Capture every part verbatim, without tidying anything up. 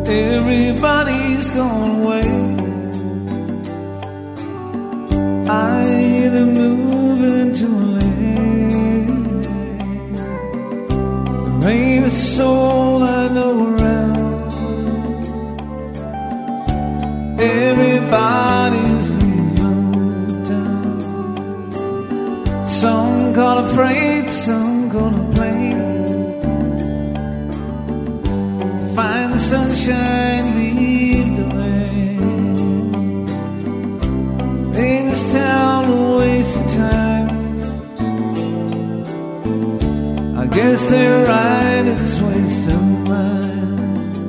Everybody's gone away. I hear them moving to a lane. There ain't a soul I know around. Everybody's leaving town. Some call it freight, some call it plane. Find the sunshine, leave the rain. Ain't this town a waste of time? I guess they're right, it's a waste of mine.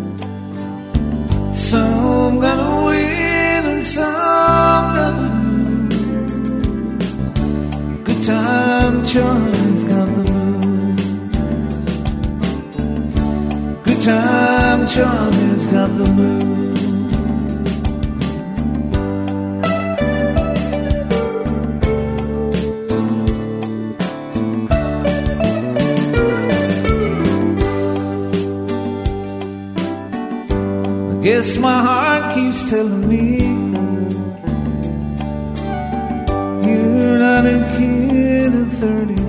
Some gonna win and some gonna lose. Good time Charlie's got the blues. Good time Charlie's got the blues. Guess my heart keeps telling me you're not a kid at thirty.